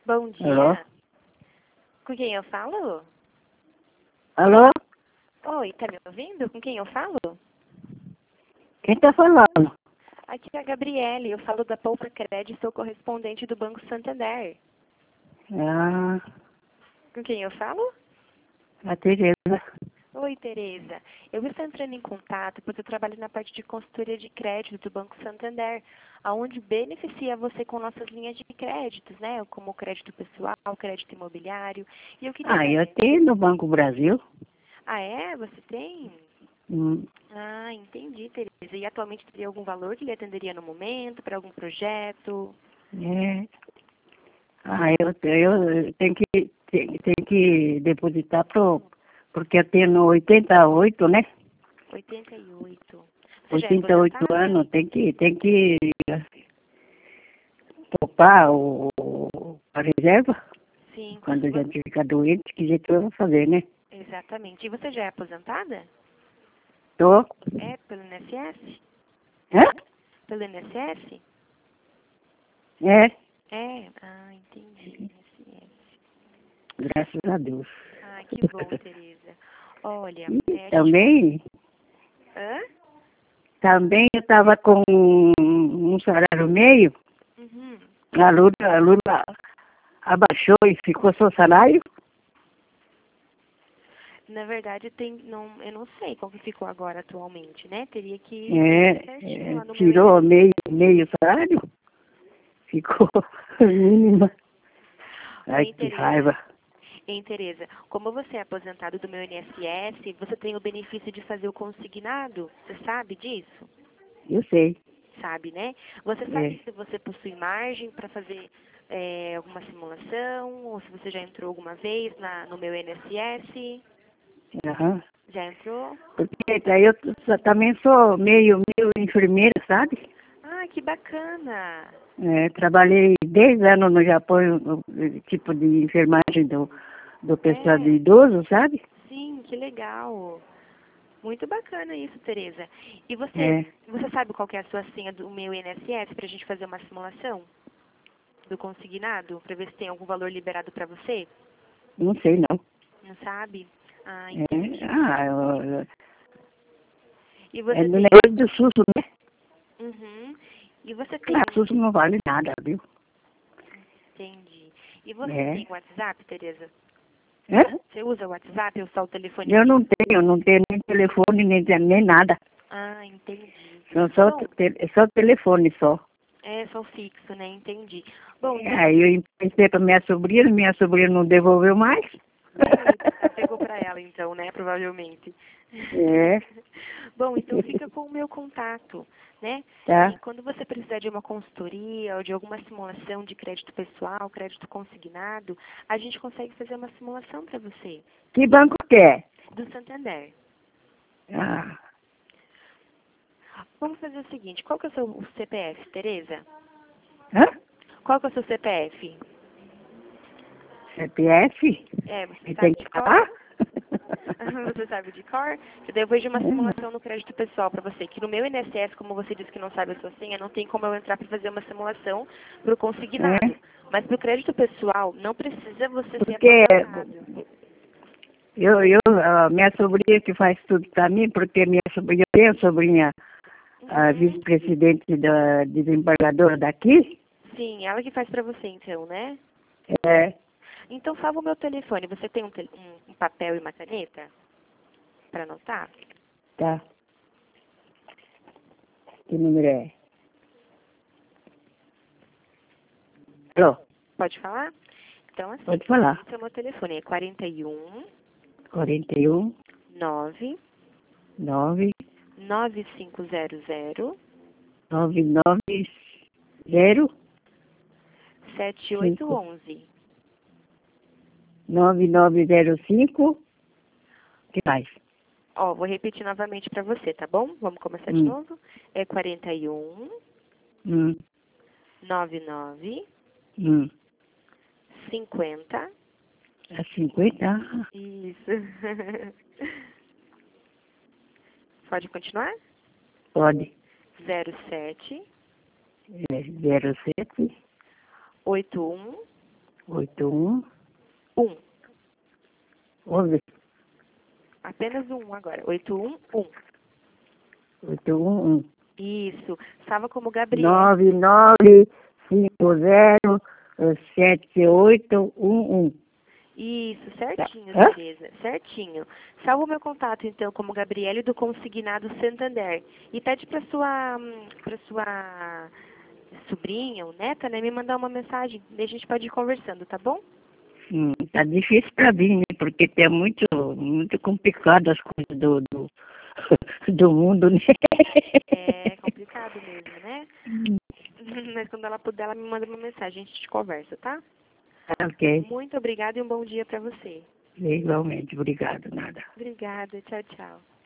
Bom dia. Alô? Com quem eu falo? Alô? Oi, tá me ouvindo? Com quem eu falo? Quem tá falando? Aqui é a Gabriele, eu falo da Poupa Crédito, sou correspondente do Banco Santander. Ah, Com quem eu falo? a Tereza. Oi, Tereza. Eu estou entrando em contato porque eu trabalho na parte de consultoria de crédito do Banco Santander, aonde beneficia você com nossas linhas de créditos, né? Como crédito pessoal, crédito imobiliário. E eu queria Eu saber... tenho no Banco Brasil. Ah, é? Você tem? Hum, Ah, entendi, Tereza. E atualmente teria algum valor que lhe atenderia no momento, para algum projeto? é. Eu tenho que depositar porque eu tenho 88, né? 88. Você já é 88 aposentada? anos, tem que topar a reserva. Sim. Quando a gente fica doente, que jeito eu vou fazer, né? Exatamente. E você já é aposentada? Tô. É, pelo INSS? Hã? Pelo INSS? É, É. Ah, entendi. INSS. graças a Deus. Ah, que bom, Tereza. Olha, E a gente... também Hã? eu estava com um salário meio, Uhum. a Lula abaixou e ficou só salário. Na verdade, eu não sei qual que ficou agora atualmente, né? Teria que ver certinho lá no meu Tirou INSS. meio salário, ficou mínima. Ai, Oi, que Tereza. raiva. Hein, Tereza, como você é aposentado do meu INSS, você tem o benefício de fazer o consignado? Você sabe disso? Eu sei. Sabe, né? Você É. sabe se você possui margem para fazer alguma simulação, ou se você já entrou alguma vez no meu INSS? Aham. Já entrou? Porque daí também sou meio enfermeira, sabe? Ah, que bacana! Trabalhei 10 anos no Japão, no tipo de enfermagem do pessoal de É, idoso, sabe? sim, que legal. Muito bacana isso, Tereza. E É, você sabe qual que é a sua senha do meu INSS para a gente fazer uma simulação do consignado, para ver se tem algum valor liberado para você? não sei não. Não sabe? Ah, É, entendi. E é você do tem... negócio do SUS, né? Uhum. E você tem... Claro, SUS não vale nada, viu? Entendi. E você É. tem WhatsApp, Tereza? Hã? Você usa o WhatsApp ou só o telefone Eu fixo? não tenho nem telefone, nem nada. Ah, entendi. Só, Bom, é só telefone só. é só o fixo, né? Entendi. Bom, então, Aí eu emprestei para minha sobrinha não devolveu mais. pegou para ela então, né? Provavelmente. É, Bom, então fica com o meu contato, né? tá. E quando você precisar de uma consultoria ou de alguma simulação de crédito pessoal, crédito consignado, a gente consegue fazer uma simulação para você, Que banco que é? do Santander. Ah, Vamos fazer o seguinte, qual que é o seu CPF, Tereza? hã? Qual que é o seu CPF? CPF? É, você E tem sabe que de cor? falar? Você sabe de cor? Eu depois de uma simulação no crédito pessoal para você, que no meu INSS, como você disse que não sabe a sua senha, não tem como eu entrar para fazer uma simulação para o É, consignado. Mas para o crédito pessoal, não precisa você ser porque aposentado. a minha sobrinha que faz tudo para mim, porque eu tenho sobrinha, a Uhum. vice-presidente da desembargadora daqui, Sim, ela que faz para você então, né? é, Então salva o meu telefone. Você tem um papel e uma caneta para anotar? tá. Que número é? Alô, Pode falar? Então assim, pode falar. esse é o meu telefone, é 41 41 9 9 9500 990 5 7811. 9905. Que mais? Ó, vou repetir novamente para você, tá bom? Vamos começar de Hum, novo? É 41 hum, 99 hum. 50. É 50? Ah, Isso. Pode continuar? pode. 07 É 07 81 81. 1. 11. Apenas um agora. 811. 811. Isso. Salva como Gabriel. 99507811. Isso, certinho, Hã? Tereza. Certinho. Salva o meu contato, então, como Gabriele do Consignado Santander. E pede para sua sobrinha ou neta, né, me mandar uma mensagem. Daí a gente pode ir conversando, tá bom? Tá difícil para mim, né? Porque é muito complicado as coisas do mundo, né? É complicado mesmo, né? Mas quando ela puder, ela me manda uma mensagem. A gente conversa, tá? Ok. Muito obrigada e um bom dia para você. Igualmente. Obrigado, nada. Obrigada. Tchau, tchau.